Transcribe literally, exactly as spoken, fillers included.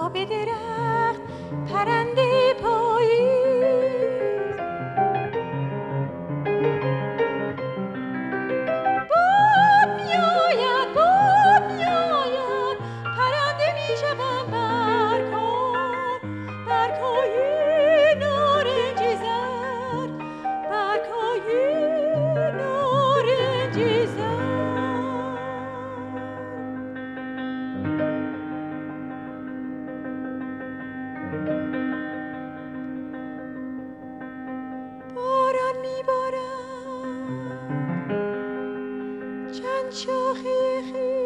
به درخت پرنده پاییز، باد میآید باد میآید پرنده میشوم برکار، برگ‌های نارنجی زرد، برگ‌های نارنجی زرد. باران میبارد چند شاخه خیز،